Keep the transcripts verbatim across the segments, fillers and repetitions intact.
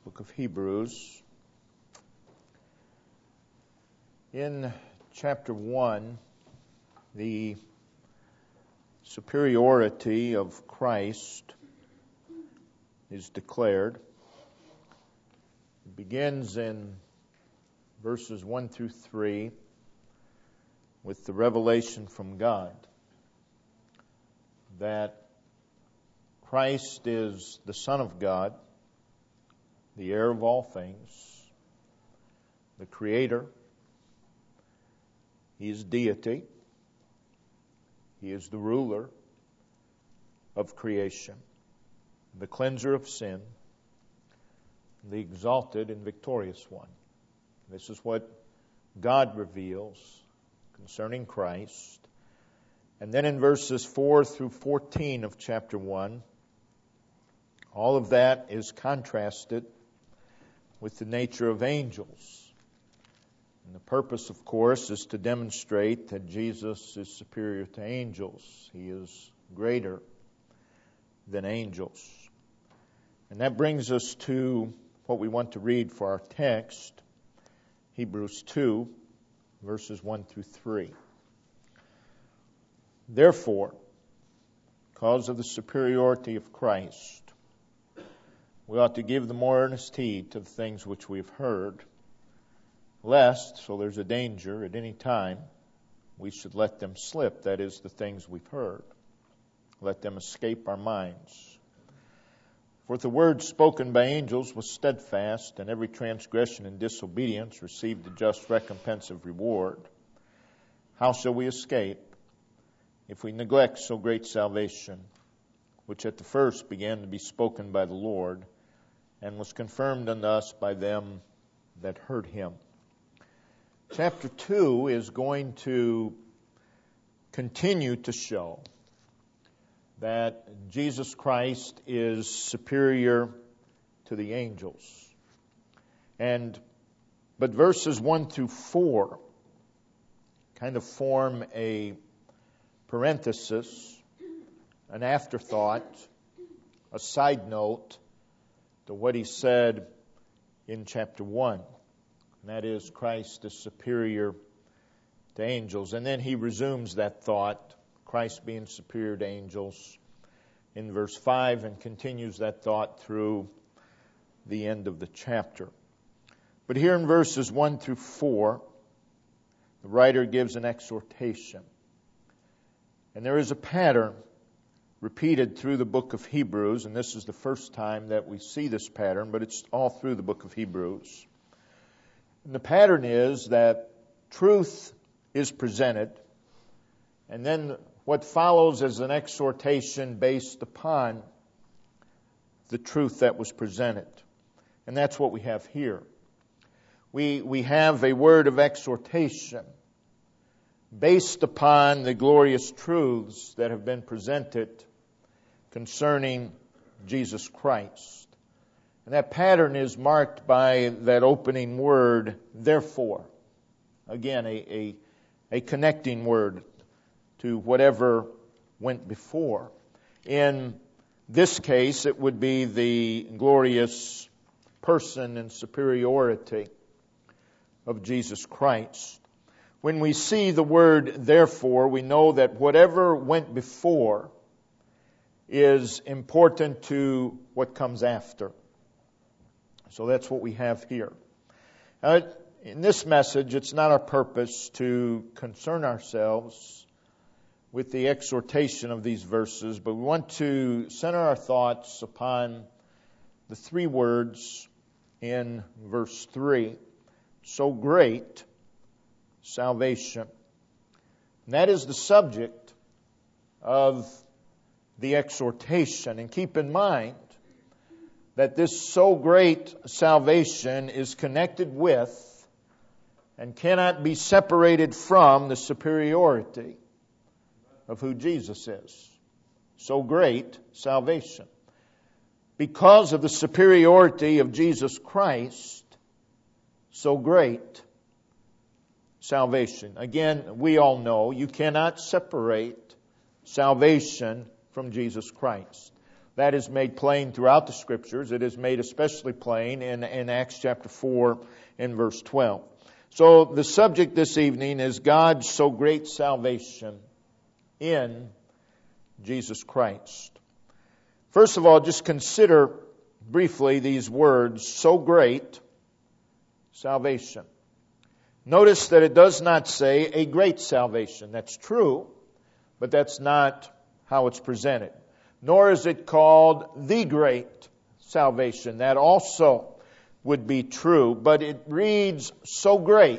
Book of Hebrews. In chapter one, the superiority of Christ is declared. It begins in verses one through three with the revelation from God that Christ is the Son of God, the heir of all things, the Creator. He is deity. He is the ruler of creation, the cleanser of sin, the exalted and victorious one. This is what God reveals concerning Christ. And then in verses four through fourteen of chapter one, all of that is contrasted with the nature of angels. And the purpose, of course, is to demonstrate that Jesus is superior to angels. He is greater than angels. And that brings us to what we want to read for our text, Hebrews two, verses one through three. Therefore, because of the superiority of Christ, we ought to give the more earnest heed to the things which we have heard, lest, so there's a danger at any time, we should let them slip, that is, the things we've heard. Let them escape our minds. For the word spoken by angels was steadfast, and every transgression and disobedience received a just recompense of reward. How shall we escape if we neglect so great salvation, which at the first began to be spoken by the Lord, and was confirmed unto us by them that heard him? Chapter two is going to continue to show that Jesus Christ is superior to the angels. And but verses one through four kind of form a parenthesis, an afterthought, a side note to what he said in chapter one. And that is, Christ is superior to angels. And then he resumes that thought, Christ being superior to angels, in verse five, and continues that thought through the end of the chapter. But here in verses one through four, the writer gives an exhortation. And there is a pattern repeated through the book of Hebrews, and this is the first time that we see this pattern, but it's all through the book of Hebrews. And the pattern is that truth is presented, and then what follows is an exhortation based upon the truth that was presented. And that's what we have here. We, we have a word of exhortation based upon the glorious truths that have been presented concerning Jesus Christ. And that pattern is marked by that opening word, therefore. Again, a, a, a connecting word to whatever went before. In this case, it would be the glorious person and superiority of Jesus Christ. When we see the word therefore, we know that whatever went before is important to what comes after. So that's what we have here. Now, in this message, it's not our purpose to concern ourselves with the exhortation of these verses, but we want to center our thoughts upon the three words in verse three. So great salvation. And that is the subject of the exhortation. And keep in mind that this so great salvation is connected with and cannot be separated from the superiority of who Jesus is. So great salvation. Because of the superiority of Jesus Christ, so great salvation. Again, we all know you cannot separate salvation from Jesus Christ. That is made plain throughout the Scriptures. It is made especially plain in, in Acts chapter four and verse twelve. So the subject this evening is God's so great salvation in Jesus Christ. First of all, just consider briefly these words, so great salvation. Notice that it does not say a great salvation. That's true, but that's not how it's presented. Nor is it called the great salvation. That also would be true, but it reads so great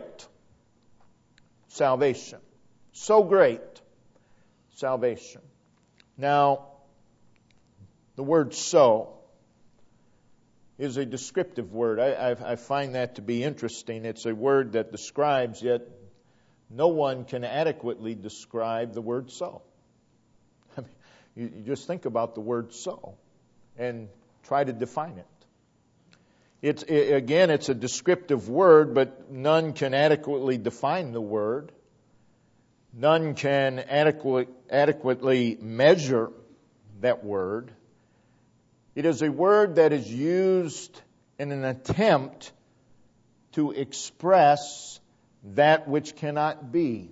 salvation. So great salvation. Now, the word so is a descriptive word. I, I, I find that to be interesting. It's a word that describes, yet no one can adequately describe the word so. I mean, you, you just think about the word so and try to define it. It's, it, again, it's a descriptive word, but none can adequately define the word. None can adequate, adequately measure that word. It is a word that is used in an attempt to express that which cannot be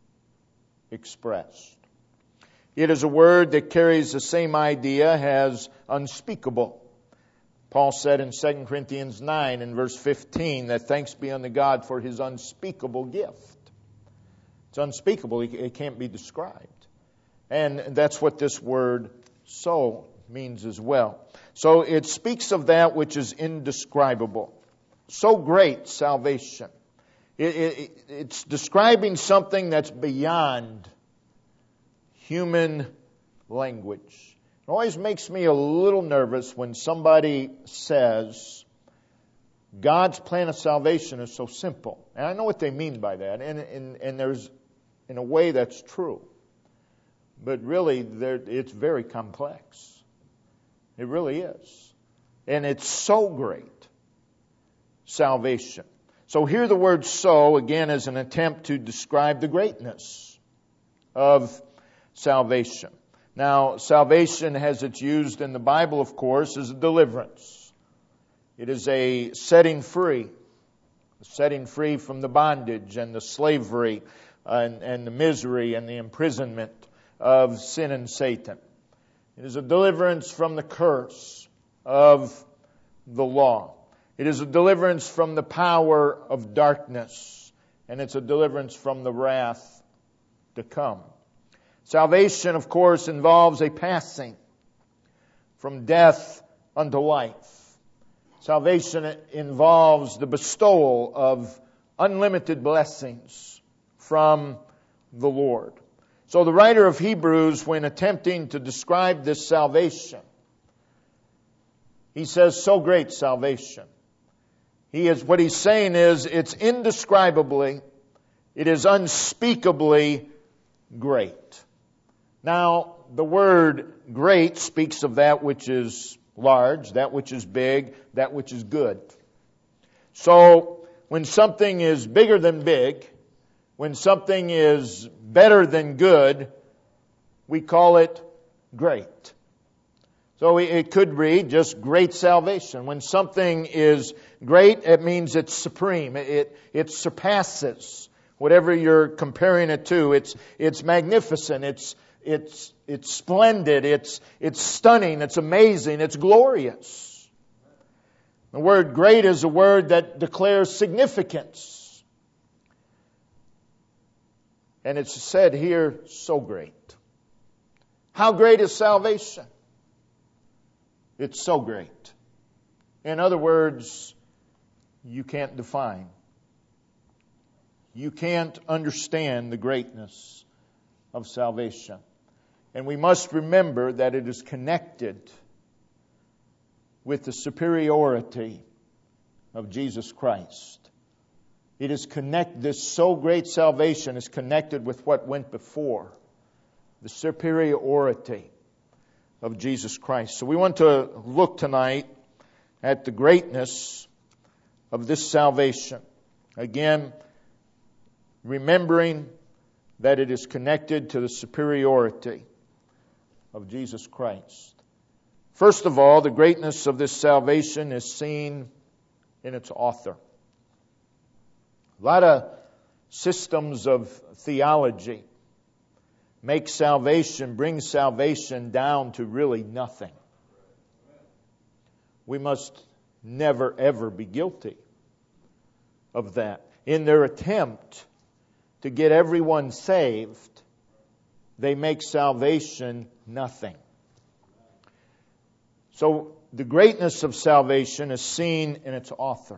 expressed. It is a word that carries the same idea as unspeakable. Paul said in Second Corinthians nine and verse fifteen that thanks be unto God for His unspeakable gift. It's unspeakable. It can't be described. And that's what this word so means as well. So it speaks of that which is indescribable. So great salvation. It, it, it's describing something that's beyond human language. It always makes me a little nervous when somebody says God's plan of salvation is so simple. And I know what they mean by that. And, and, and there's, in a way, that's true. But really, it's very complex. It really is. And it's so great. Salvation. So here the word so, again, is an attempt to describe the greatness of salvation. Now, salvation, as it's used in the Bible, of course, is a deliverance. It is a setting free. Setting free from the bondage and the slavery and, and the misery and the imprisonment of sin and Satan. It is a deliverance from the curse of the law. It is a deliverance from the power of darkness. And it's a deliverance from the wrath to come. Salvation, of course, involves a passing from death unto life. Salvation involves the bestowal of unlimited blessings from the Lord. So the writer of Hebrews, when attempting to describe this salvation, he says, so great salvation. He is, what he's saying is, it's indescribably, it is unspeakably great. Now, the word great speaks of that which is large, that which is big, that which is good. So, when something is bigger than big, when something is better than good, we call it great. So it could read just great salvation. When something is great, it means it's supreme. It, it surpasses whatever you're comparing it to. It's, it's magnificent. It's, it's, it's splendid. It's, it's stunning. It's amazing. It's glorious. The word great is a word that declares significance. And it's said here, so great. How great is salvation? It's so great. In other words, you can't define. You can't understand the greatness of salvation. And we must remember that it is connected with the superiority of Jesus Christ. It is connect, this so great salvation is connected with what went before, the superiority of Jesus Christ. So we want to look tonight at the greatness of this salvation. Again, remembering that it is connected to the superiority of Jesus Christ. First of all, the greatness of this salvation is seen in its author. A lot of systems of theology make salvation, bring salvation down to really nothing. We must never, ever be guilty of that. In their attempt to get everyone saved, they make salvation nothing. So the greatness of salvation is seen in its author.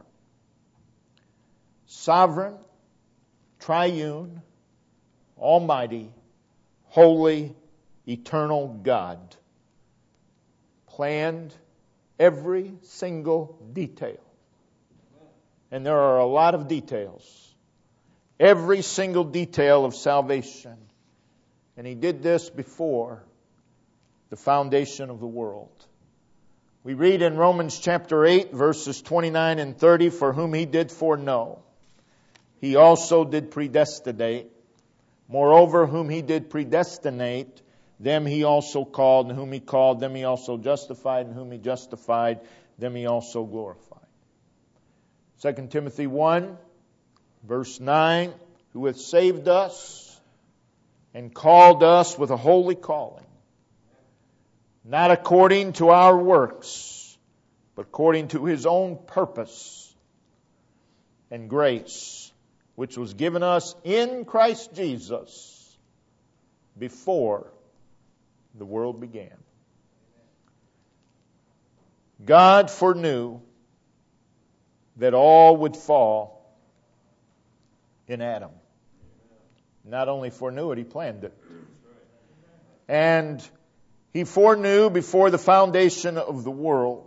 Sovereign, triune, almighty, holy, eternal God planned every single detail. And there are a lot of details. Every single detail of salvation. And He did this before the foundation of the world. We read in Romans chapter eight, verses twenty-nine and thirty, for whom He did foreknow, He also did predestinate. Moreover, whom He did predestinate, them He also called, and whom He called, them He also justified, and whom He justified, them He also glorified. Second Timothy one, verse nine, who hath saved us and called us with a holy calling, not according to our works, but according to His own purpose and grace, which was given us in Christ Jesus before the world began. God foreknew that all would fall in Adam. Not only foreknew it, He planned it. And He foreknew before the foundation of the world.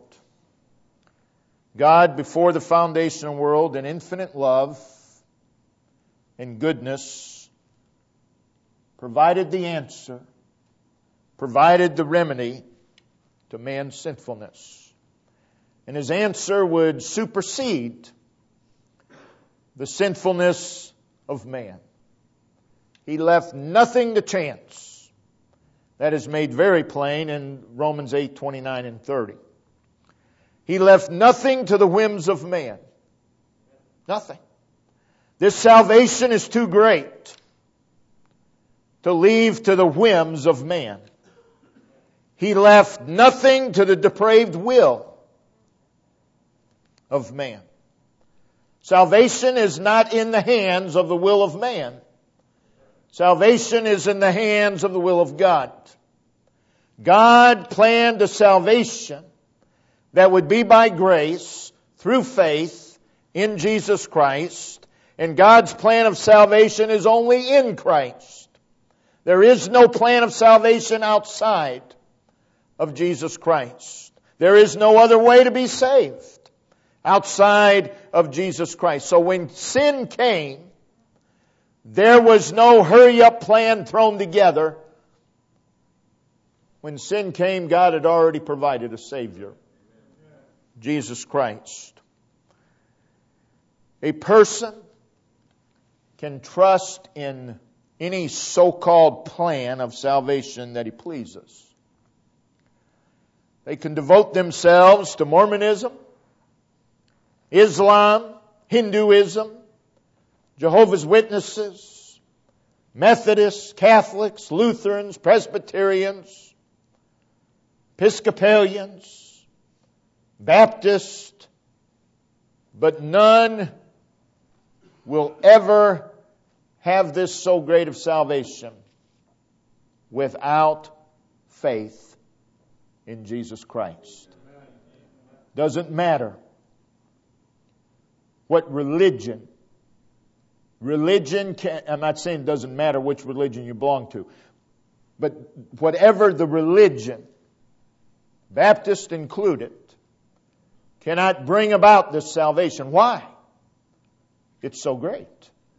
God, before the foundation of the world, in infinite love and goodness, provided the answer, provided the remedy to man's sinfulness. And His answer would supersede the sinfulness of man. He left nothing to chance. That is made very plain in Romans eight, twenty-nine and thirty. He left nothing to the whims of man. Nothing. This salvation is too great to leave to the whims of man. He left nothing to the depraved will of man. Salvation is not in the hands of the will of man. Salvation is in the hands of the will of God. God planned a salvation that would be by grace through faith in Jesus Christ. And God's plan of salvation is only in Christ. There is no plan of salvation outside of Jesus Christ. There is no other way to be saved outside of Jesus Christ. So when sin came, there was no hurry-up plan thrown together. When sin came, God had already provided a Savior, Jesus Christ. A person can trust in any so-called plan of salvation that he pleases. They can devote themselves to Mormonism, Islam, Hinduism, Jehovah's Witnesses, Methodists, Catholics, Lutherans, Presbyterians, Episcopalians, Baptists, but none will ever have this so great of salvation without faith in Jesus Christ. Doesn't matter what religion. Religion can, I'm not saying it doesn't matter which religion you belong to, but whatever the religion, Baptist included, cannot bring about this salvation. Why? It's so great.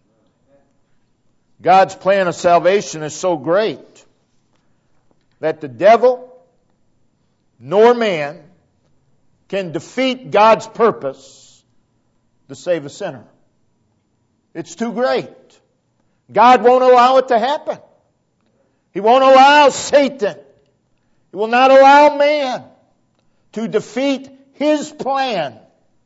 God's plan of salvation is so great that the devil nor man can defeat God's purpose to save a sinner. It's too great. God won't allow it to happen. He won't allow Satan. He will not allow man to defeat His plan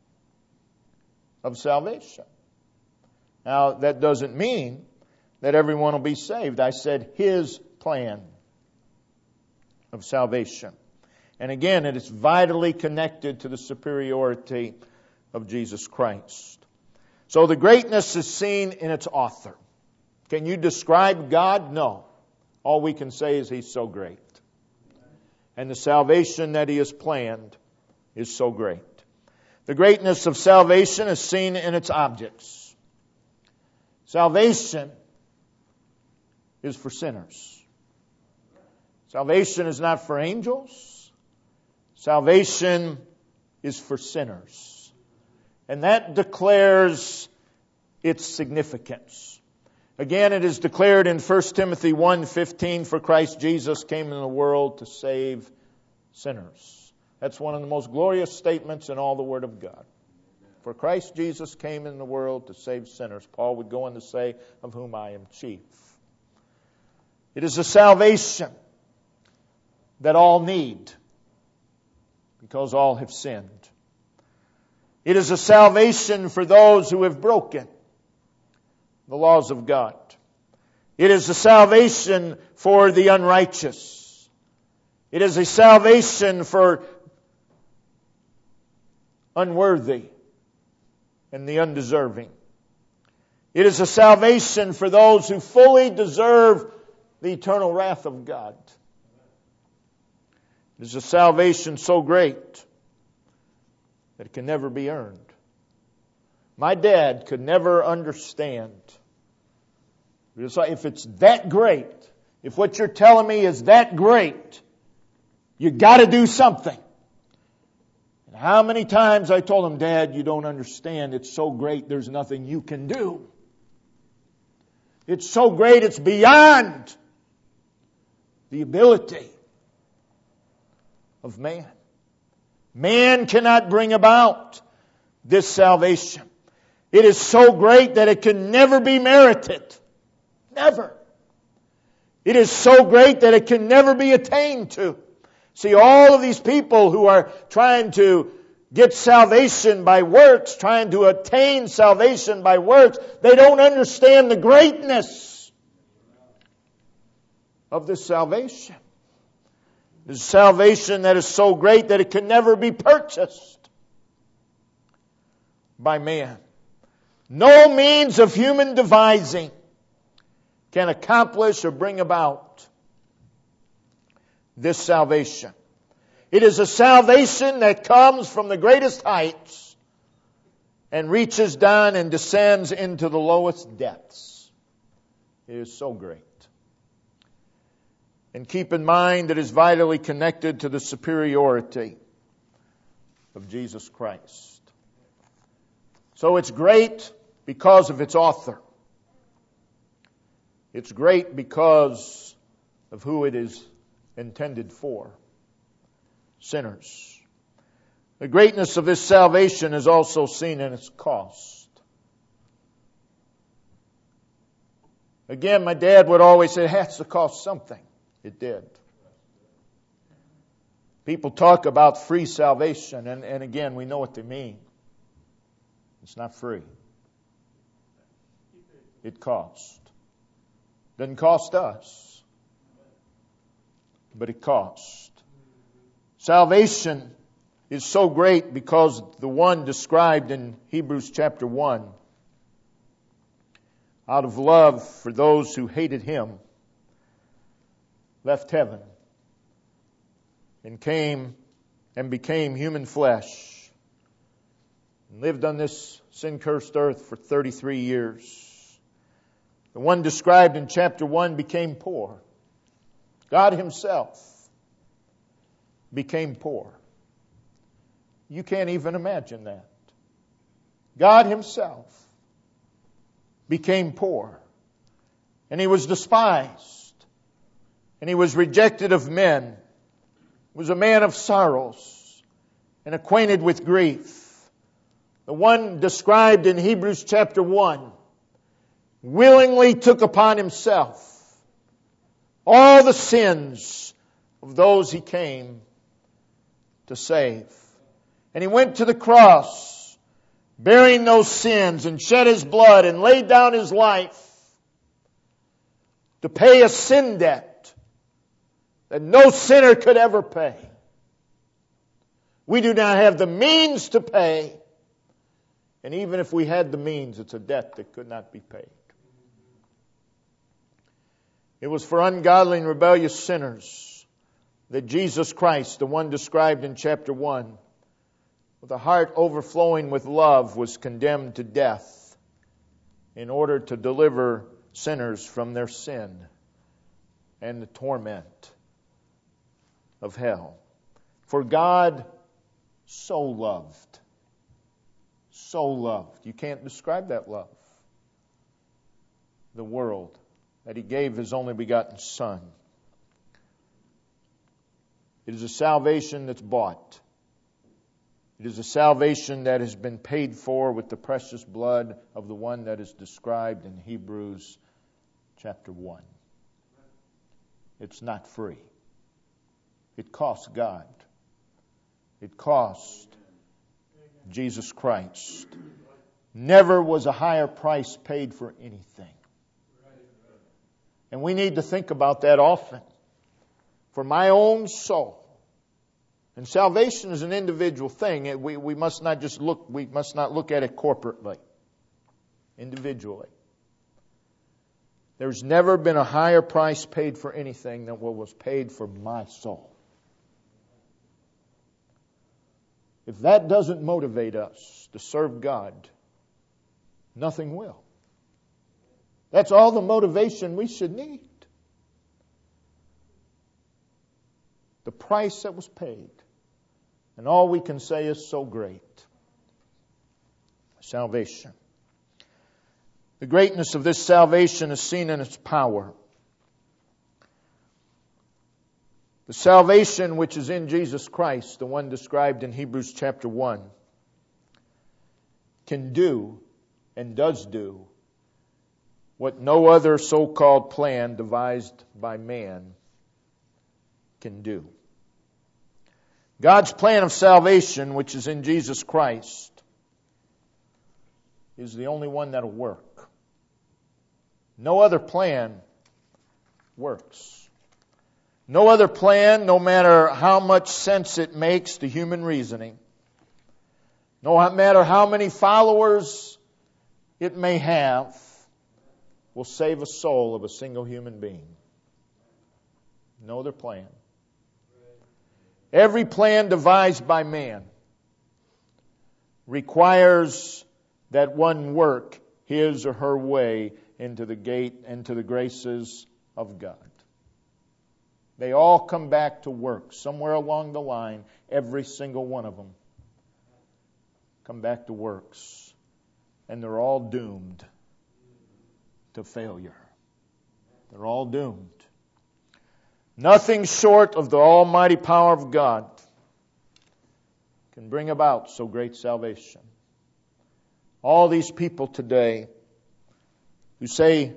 of salvation. Now, that doesn't mean that everyone will be saved. I said His plan of salvation. And again, it is vitally connected to the superiority of Jesus Christ. So the greatness is seen in its author. Can you describe God? No. All we can say is He's so great. And the salvation that He has planned is so great. The greatness of salvation is seen in its objects. Salvation is for sinners. Salvation is not for angels. Salvation is for sinners. And that declares its significance. Again, it is declared in First Timothy one fifteen, for Christ Jesus came into the world to save sinners. That's one of the most glorious statements in all the Word of God. For Christ Jesus came in the world to save sinners. Paul would go on to say, of whom I am chief. It is a salvation that all need, because all have sinned. It is a salvation for those who have broken the laws of God. It is a salvation for the unrighteous. It is a salvation for unworthy and the undeserving. It is a salvation for those who fully deserve the eternal wrath of God. It is a salvation so great that it can never be earned. My dad could never understand. If it's that great, if what you're telling me is that great, you got to do something. And how many times I told him, Dad, you don't understand. It's so great, there's nothing you can do. It's so great, it's beyond the ability of man. Man cannot bring about this salvation. It is so great that it can never be merited. Never. It is so great that it can never be attained to. See, all of these people who are trying to get salvation by works, trying to attain salvation by works, they don't understand the greatness of this salvation. This salvation that is so great that it can never be purchased by man. No means of human devising can accomplish or bring about this salvation. It is a salvation that comes from the greatest heights and reaches down and descends into the lowest depths. It is so great. And keep in mind that it is vitally connected to the superiority of Jesus Christ. So it's great because of its author. It's great because of who it is intended for. Sinners. The greatness of this salvation is also seen in its cost. Again, my dad would always say, it has to cost something. It did. People talk about free salvation, and, and again, we know what they mean. It's not free. It cost. Doesn't cost us, but it cost. Salvation is so great because the one described in Hebrews chapter one, out of love for those who hated Him, left heaven and came and became human flesh and lived on this sin-cursed earth for thirty-three years. The one described in chapter one became poor. God Himself became poor. You can't even imagine that. God Himself became poor. And He was despised. And He was rejected of men. He was a man of sorrows and acquainted with grief. The one described in Hebrews chapter one willingly took upon Himself all the sins of those He came to save. And He went to the cross, bearing those sins, and shed His blood and laid down His life to pay a sin debt that no sinner could ever pay. We do not have the means to pay. And even if we had the means, it's a debt that could not be paid. It was for ungodly and rebellious sinners that Jesus Christ, the one described in chapter one, with a heart overflowing with love, was condemned to death in order to deliver sinners from their sin and the torment of hell. For God so loved, so loved, you can't describe that love, the world, that He gave His only begotten Son. It is a salvation that's bought. It is a salvation that has been paid for with the precious blood of the one that is described in Hebrews chapter one. It's not free. It costs God. It cost Jesus Christ. Never was a higher price paid for anything. And we need to think about that often. For my own soul. And salvation is an individual thing. We, we must not just look, we must not look at it corporately. Individually. There's never been a higher price paid for anything than what was paid for my soul. If that doesn't motivate us to serve God, nothing will. That's all the motivation we should need. The price that was paid. And all we can say is so great. Salvation. The greatness of this salvation is seen in its power. The salvation which is in Jesus Christ, the one described in Hebrews chapter one, can do and does do what no other so-called plan devised by man can do. God's plan of salvation, which is in Jesus Christ, is the only one that'll work. No other plan works. No other plan, no matter how much sense it makes to human reasoning, no matter how many followers it may have, will save a soul of a single human being. No other plan. Every plan devised by man requires that one work his or her way into the gate, into the graces of God. They all come back to work. Somewhere along the line, every single one of them come back to works. And they're all doomed to failure. They're all doomed. Nothing short of the almighty power of God can bring about so great salvation. All these people today who say,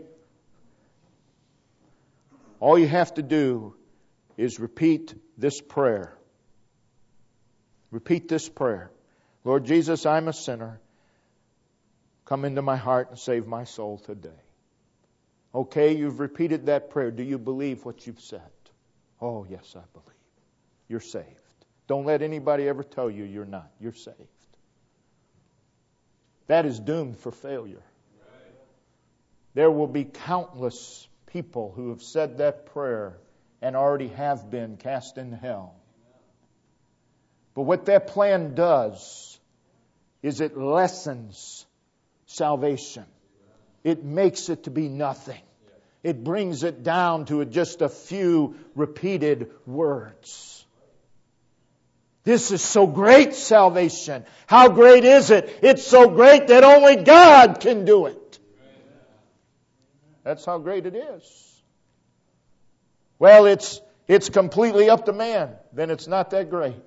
all you have to do is repeat this prayer. Repeat this prayer. Lord Jesus, I'm a sinner. Come into my heart and save my soul today. Okay, you've repeated that prayer. Do you believe what you've said? Oh, yes, I believe. You're saved. Don't let anybody ever tell you you're not. You're saved. That is doomed for failure. There will be countless people who have said that prayer and already have been cast into hell. But what that plan does is it lessens salvation. It makes it to be nothing. It brings it down to just a few repeated words. This is so great, salvation. How great is it? It's so great that only God can do it. That's how great it is. Well, it's it's completely up to man. Then it's not that great.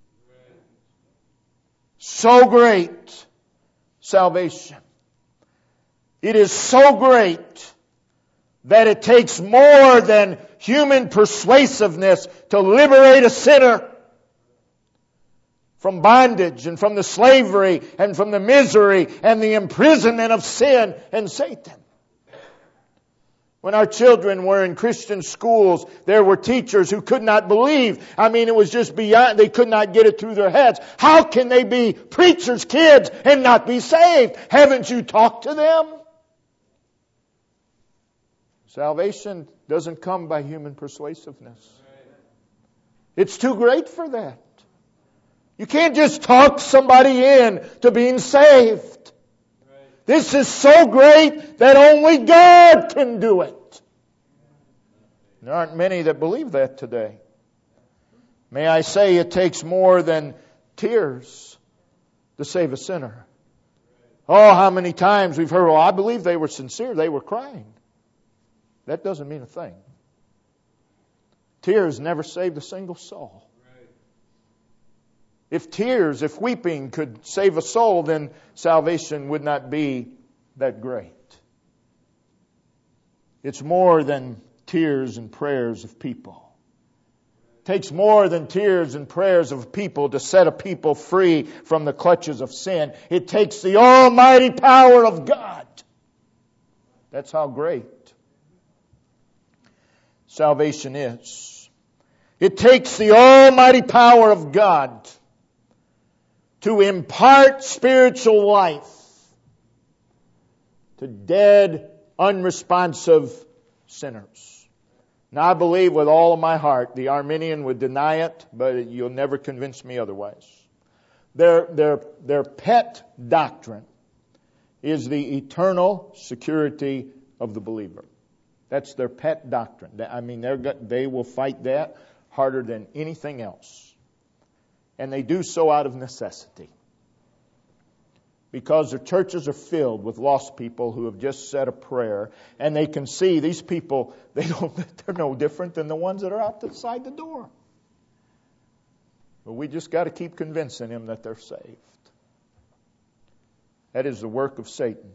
So great, salvation. It is so great that it takes more than human persuasiveness to liberate a sinner. from bondage and from the slavery and from the misery and the imprisonment of sin and Satan. When our children were in Christian schools, there were teachers who could not believe. I mean, it was just beyond, they could not get it through their heads. How can they be preachers' kids and not be saved? Haven't you talked to them? Salvation doesn't come by human persuasiveness. It's too great for that. You can't just talk somebody in to being saved. This is so great that only God can do it. There aren't many that believe that today. May I say it takes more than tears to save a sinner. Oh, how many times we've heard, oh, I believe they were sincere. They were crying. That doesn't mean a thing. Tears never saved a single soul. If tears, if weeping could save a soul, then salvation would not be that great. It's more than tears and prayers of people. It takes more than tears and prayers of people to set a people free from the clutches of sin. It takes the almighty power of God. That's how great salvation is. It takes the almighty power of God to impart spiritual life to dead, unresponsive sinners. Now, I believe with all of my heart, the Arminian would deny it, but you'll never convince me otherwise. Their, their, their pet doctrine is the eternal security of the believer. That's their pet doctrine. I mean, they're, they will fight that harder than anything else. And they do so out of necessity. Because their churches are filled with lost people who have just said a prayer, and they can see these people, they don't, they're no different than the ones that are outside the door. But we just got to keep convincing them that they're saved. That is the work of Satan.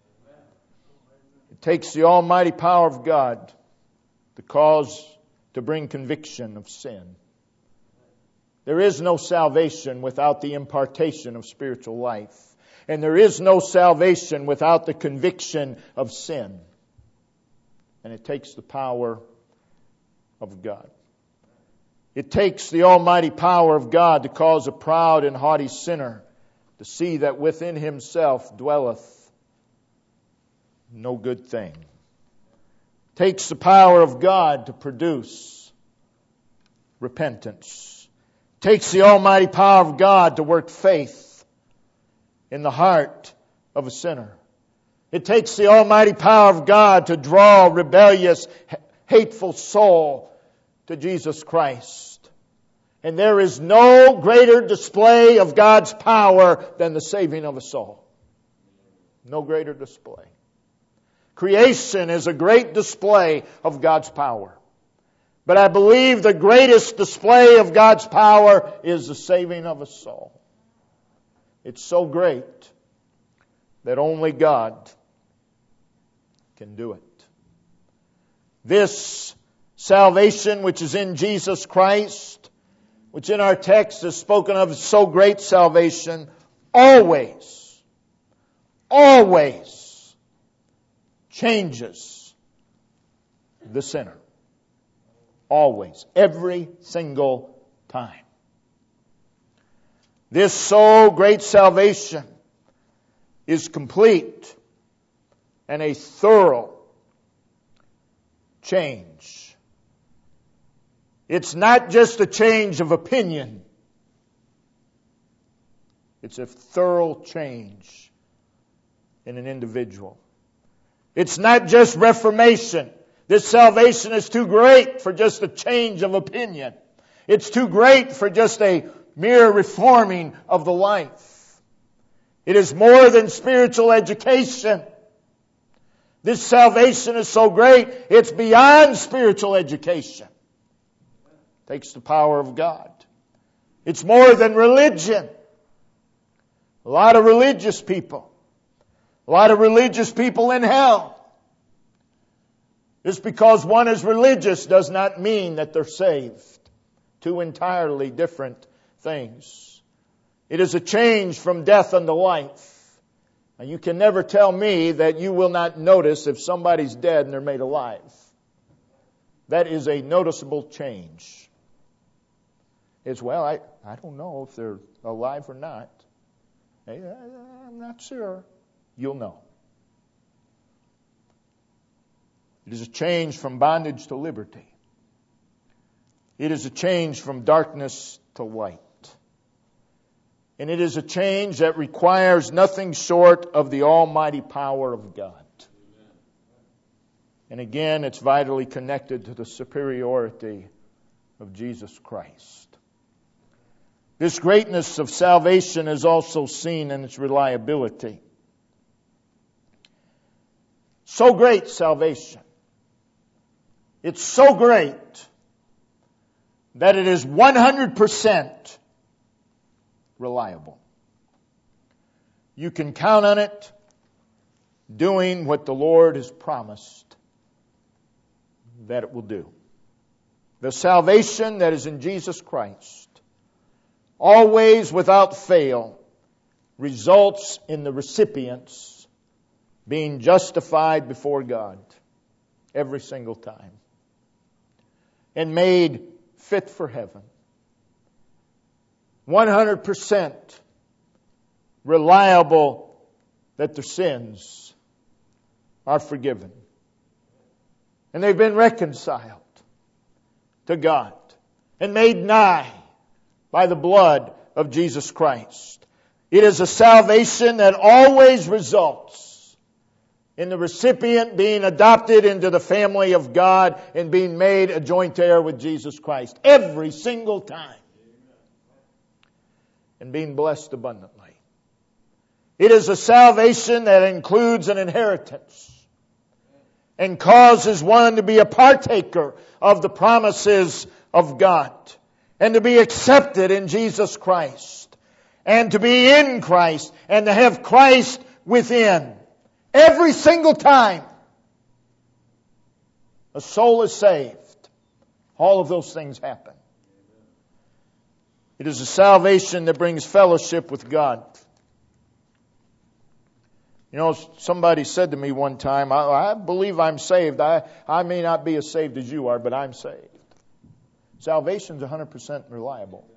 It takes the almighty power of God to cause, to bring conviction of sin. There is no salvation without the impartation of spiritual life. And there is no salvation without the conviction of sin. And it takes the power of God. It takes the almighty power of God to cause a proud and haughty sinner to see that within himself dwelleth no good thing. It takes the power of God to produce repentance. Takes the almighty power of God to work faith in the heart of a sinner. It takes the almighty power of God to draw a rebellious, hateful soul to Jesus Christ. And there is no greater display of God's power than the saving of a soul. No greater display. Creation is a great display of God's power. But I believe the greatest display of God's power is the saving of a soul. It's so great that only God can do it. This salvation which is in Jesus Christ, which in our text is spoken of as so great salvation, always, always changes the sinner. Always. Every single time. This so great salvation is complete and a thorough change. It's not just a change of opinion. It's a thorough change in an individual. It's not just reformation. This salvation is too great for just a change of opinion. It's too great for just a mere reforming of the life. It is more than spiritual education. This salvation is so great, it's beyond spiritual education. It takes the power of God. It's more than religion. A lot of religious people. A lot of religious people in hell. Just because one is religious does not mean that they're saved. Two entirely different things. It is a change from death unto life. Now, you can never tell me that you will not notice if somebody's dead and they're made alive. That is a noticeable change. It's, well, I, I don't know if they're alive or not. I'm not sure. You'll know. It is a change from bondage to liberty. It is a change from darkness to light. And it is a change that requires nothing short of the almighty power of God. And again, it's vitally connected to the superiority of Jesus Christ. This greatness of salvation is also seen in its reliability. So great salvation. It's so great that it is one hundred percent reliable. You can count on it doing what the Lord has promised that it will do. The salvation that is in Jesus Christ, always without fail, results in the recipients being justified before God every single time and made fit for heaven. one hundred percent reliable that their sins are forgiven. And they've been reconciled to God and made nigh by the blood of Jesus Christ. It is a salvation that always results in the recipient being adopted into the family of God and being made a joint heir with Jesus Christ every single time. And being blessed abundantly. It is a salvation that includes an inheritance and causes one to be a partaker of the promises of God and to be accepted in Jesus Christ and to be in Christ and to have Christ within. Every single time a soul is saved, all of those things happen. It is a salvation that brings fellowship with God. You know, somebody said to me one time, I, I believe I'm saved. I, I may not be as saved as you are, but I'm saved. Salvation's one hundred percent reliable.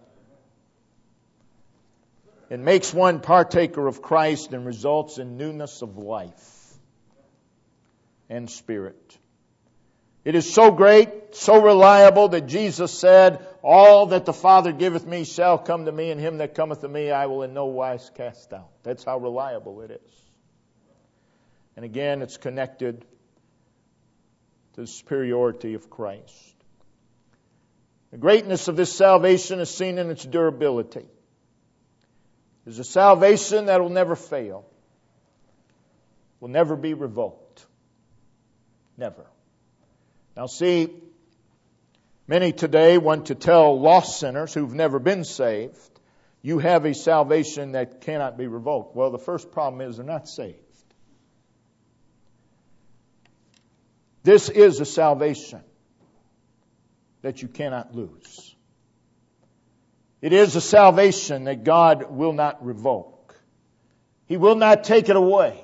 It makes one partaker of Christ and results in newness of life and spirit. It is so great, so reliable that Jesus said, all that the Father giveth me shall come to me, and him that cometh to me I will in no wise cast out. That's how reliable it is. And again, it's connected to the superiority of Christ. The greatness of this salvation is seen in its durability. It's a salvation that will never fail, will never be revoked. Never. Now see, many today want to tell lost sinners who've never been saved, you have a salvation that cannot be revoked. Well, the first problem is they're not saved. This is a salvation that you cannot lose. It is a salvation that God will not revoke. He will not take it away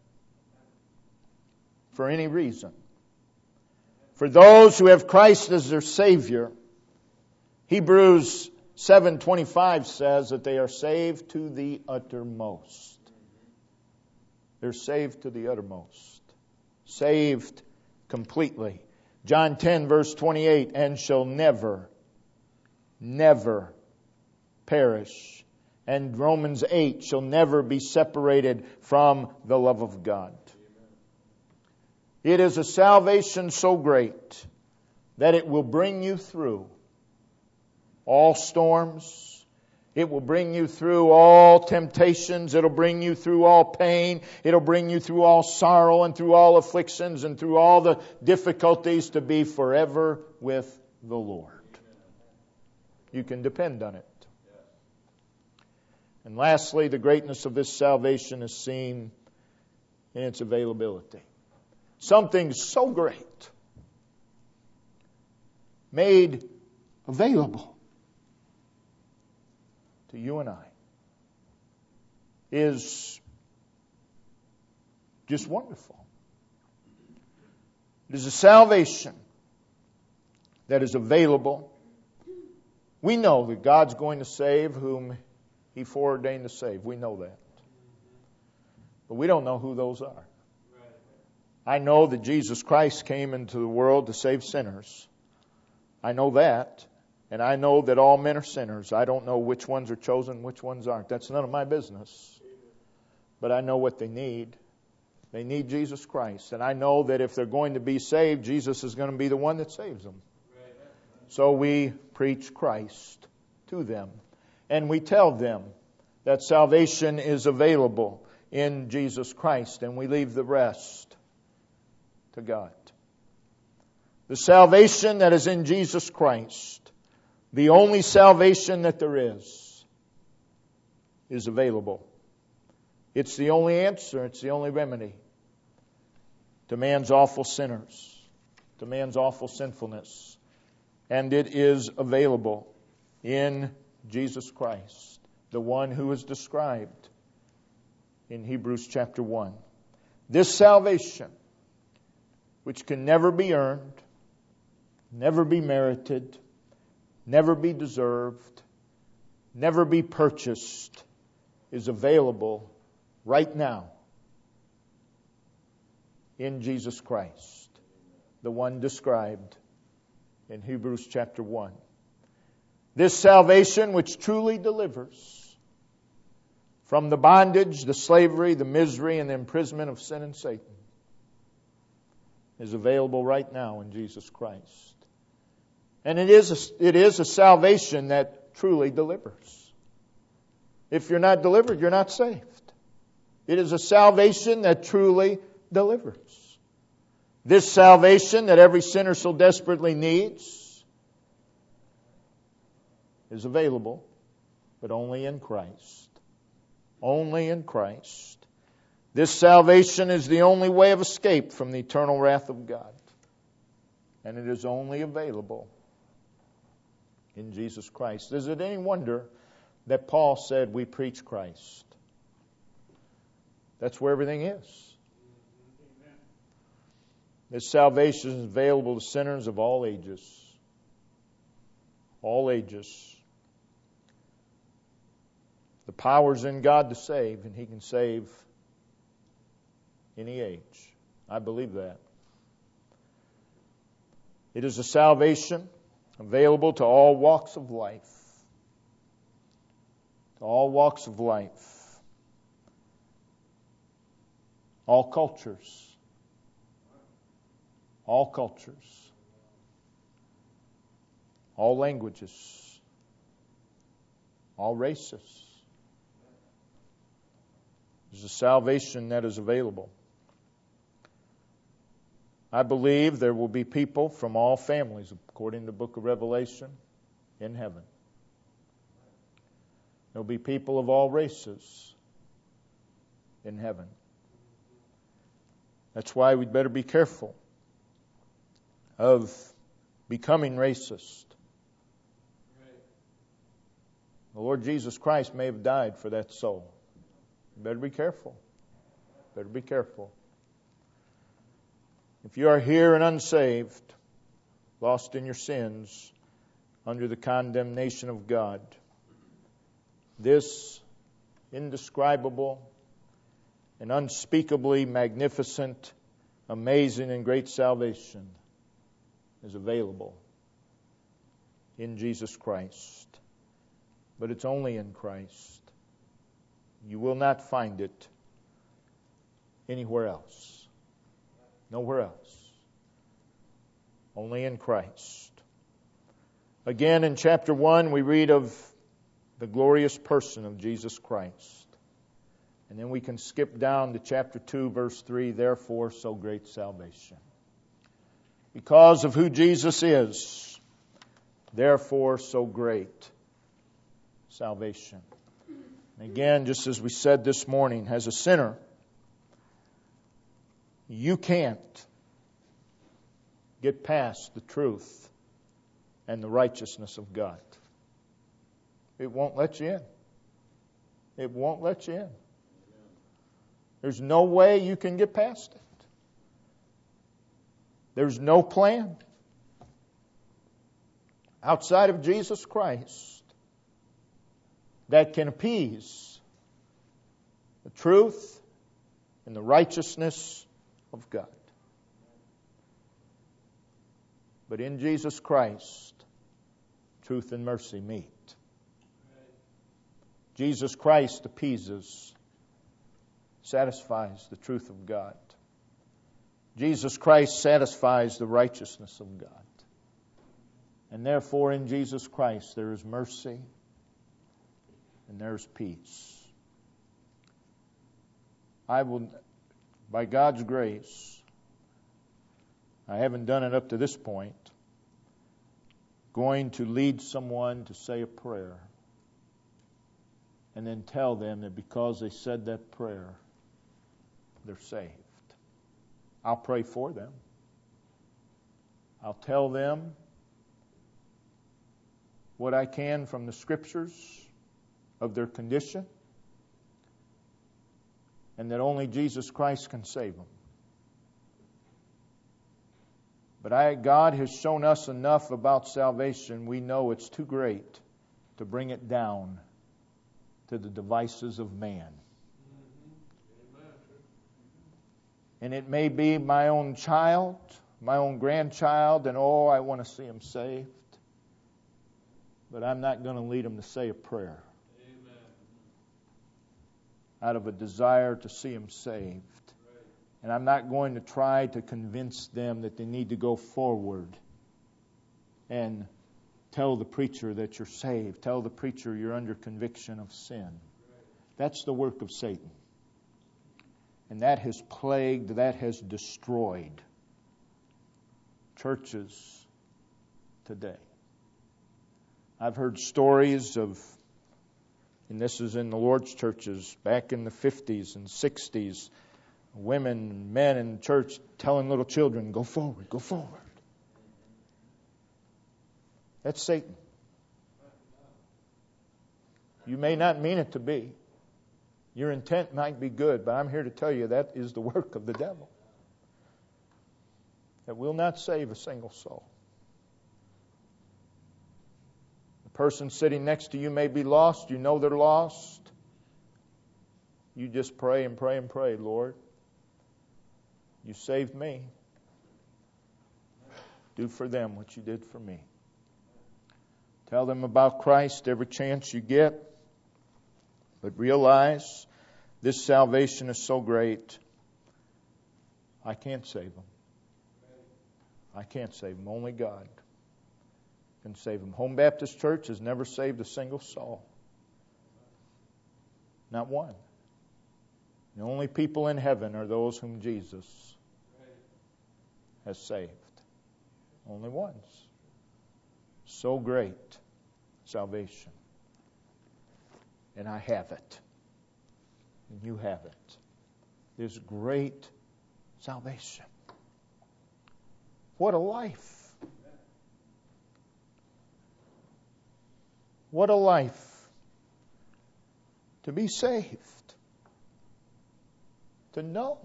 for any reason. For those who have Christ as their Savior, Hebrews seven twenty-five says that they are saved to the uttermost. They're saved to the uttermost. Saved completely. John ten verse twenty-eight, and shall never, never perish. And Romans eight, shall never be separated from the love of God. It is a salvation so great that it will bring you through all storms. It will bring you through all temptations. It'll bring you through all pain. It'll bring you through all sorrow and through all afflictions and through all the difficulties to be forever with the Lord. You can depend on it. And lastly, the greatness of this salvation is seen in its availability. Something so great made available to you and I. is just wonderful. It is a salvation that is available. We know that God's going to save whom He foreordained to save. We know that. But we don't know who those are. I know that Jesus Christ came into the world to save sinners. I know that. And I know that all men are sinners. I don't know which ones are chosen, which ones aren't. That's none of my business. But I know what they need. They need Jesus Christ. And I know that if they're going to be saved, Jesus is going to be the one that saves them. So we preach Christ to them. And we tell them that salvation is available in Jesus Christ. And we leave the rest to God. The salvation that is in Jesus Christ, the only salvation that there is, is available. It's the only answer. It's the only remedy to man's awful sinners, to man's awful sinfulness. And it is available in Jesus Christ, the one who is described in Hebrews chapter one. This salvation, which can never be earned, never be merited, never be deserved, never be purchased, is available right now in Jesus Christ, the one described in Hebrews chapter one. This salvation which truly delivers from the bondage, the slavery, the misery, and the imprisonment of sin and Satan is available right now in Jesus Christ. And it is a, it is a salvation that truly delivers. If you're not delivered, you're not saved. It is a salvation that truly delivers. This salvation that every sinner so desperately needs is available, but only in Christ. Only in Christ. This salvation is the only way of escape from the eternal wrath of God. And it is only available in Jesus Christ. Is it any wonder that Paul said we preach Christ? That's where everything is. This salvation is available to sinners of all ages. All ages. The power's in God to save, and He can save any age. I believe that. It is a salvation available to all walks of life. To all walks of life. All cultures. All cultures. All languages. All races. There's a salvation that is available. I believe there will be people from all families, according to the book of Revelation, in heaven. There will be people of all races in heaven. That's why we'd better be careful of becoming racist. The Lord Jesus Christ may have died for that soul. You better be careful. Better be careful. If you are here and unsaved, lost in your sins, under the condemnation of God, this indescribable and unspeakably magnificent, amazing, and great salvation is available in Jesus Christ. But it's only in Christ. You will not find it anywhere else. Nowhere else. Only in Christ. Again, in chapter one, we read of the glorious person of Jesus Christ. And then we can skip down to chapter two, verse three, therefore so great salvation. Because of who Jesus is, therefore so great salvation. And again, just as we said this morning, as a sinner, you can't get past the truth and the righteousness of God. It won't let you in. It won't let you in. There's no way you can get past it. There's no plan outside of Jesus Christ that can appease the truth and the righteousness of God. But in Jesus Christ, truth and mercy meet. Jesus Christ appeases, satisfies the truth of God. Jesus Christ satisfies the righteousness of God. And therefore in Jesus Christ there is mercy and there's peace. I will, by God's grace, I haven't done it up to this point, going to lead someone to say a prayer and then tell them that because they said that prayer, they're saved. I'll pray for them. I'll tell them what I can from the Scriptures of their condition, and that only Jesus Christ can save them. But I, God has shown us enough about salvation. We know it's too great to bring it down to the devices of man. And it may be my own child, my own grandchild, and oh, I want to see him saved. But I'm not going to lead him to say a prayer. Amen. Out of a desire to see him saved. Right. And I'm not going to try to convince them that they need to go forward and tell the preacher that you're saved. Tell the preacher you're under conviction of sin. Right. That's the work of Satan. And that has plagued, that has destroyed churches today. I've heard stories of, and this is in the Lord's churches, back in the fifties and sixties, women and men in church telling little children, go forward, go forward. That's Satan. You may not mean it to be. Your intent might be good, but I'm here to tell you that is the work of the devil. That will not save a single soul. The person sitting next to you may be lost. You know they're lost. You just pray and pray and pray, Lord. You saved me. Do for them what you did for me. Tell them about Christ every chance you get. But realize this salvation is so great, I can't save them. I can't save them. Only God can save them. Home Baptist Church has never saved a single soul. Not one. The only people in heaven are those whom Jesus has saved. Only ones. So great salvation. And I have it. And you have it. There's great salvation. What a life. What a life. To be saved. To know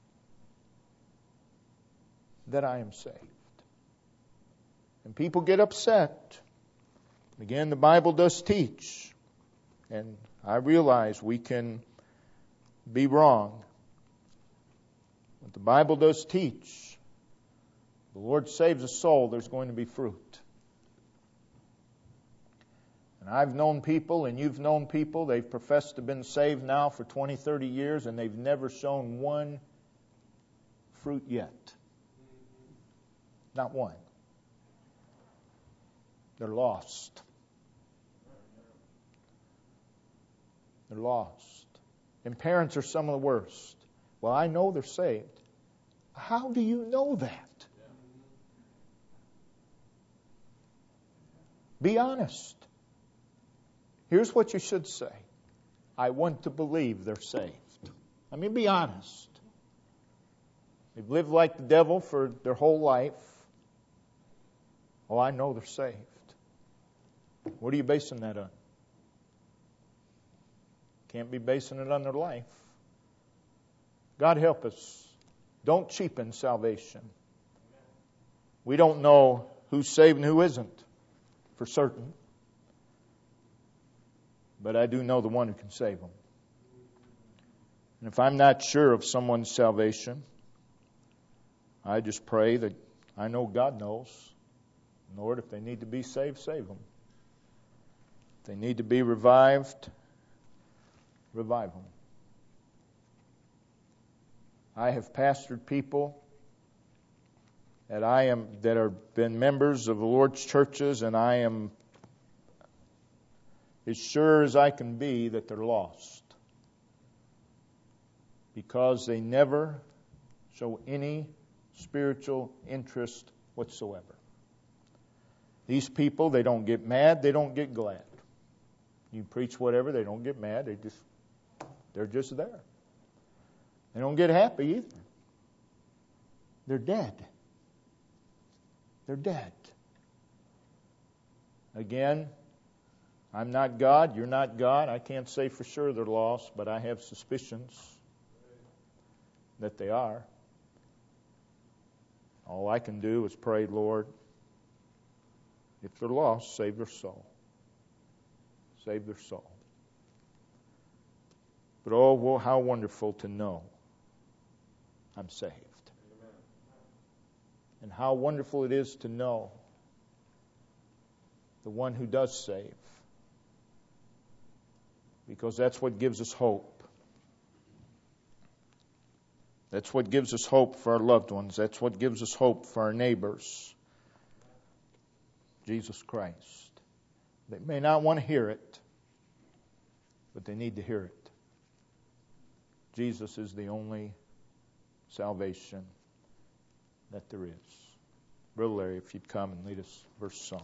that I am saved. And people get upset. Again, the Bible does teach. And I realize we can be wrong. But the Bible does teach. The Lord saves a soul, there's going to be fruit. And I've known people, and you've known people, they've professed to have been saved now for twenty, thirty years, and they've never shown one fruit yet. Not one. They're lost. They're lost. And parents are some of the worst. Well, I know they're saved. How do you know that? Be honest. Here's what you should say. I want to believe they're saved. I mean, be honest. They've lived like the devil for their whole life. Oh, I know they're saved. What are you basing that on? Can't be basing it on their life. God help us. Don't cheapen salvation. We don't know who's saved and who isn't for certain. But I do know the one who can save them. And if I'm not sure of someone's salvation, I just pray that I know God knows. Lord, if they need to be saved, save them. If they need to be revived, revive them. I have pastored people that I am that have been members of the Lord's churches, and I am as sure as I can be that they're lost because they never show any spiritual interest whatsoever. These people, they don't get mad, they don't get glad. You preach whatever, they don't get mad, they just they're just there. They don't get happy either. They're dead. They're dead. Again, I'm not God, you're not God. I can't say for sure they're lost, but I have suspicions that they are. All I can do is pray, Lord, if they're lost, save their soul. Save their soul. But oh, well, how wonderful to know I'm saved. Amen. And how wonderful it is to know the one who does save. Because that's what gives us hope. That's what gives us hope for our loved ones. That's what gives us hope for our neighbors. Jesus Christ. They may not want to hear it, but they need to hear it. Jesus is the only salvation that there is. Brother Larry, if you'd come and lead us verse song.